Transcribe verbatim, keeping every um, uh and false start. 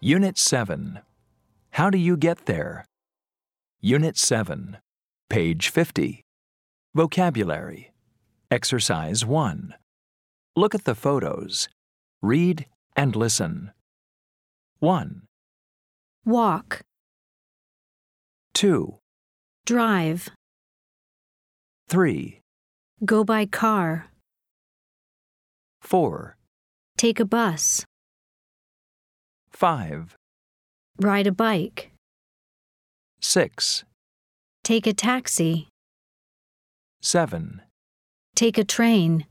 Unit seven. How do you get there? Unit seven. Page fifty. Vocabulary. Exercise one. Look at the photos. Read and listen. one, Walk, two, drive, three, go by car, four, take a bus, five, ride a bike, six, take a taxi, seven, take a train,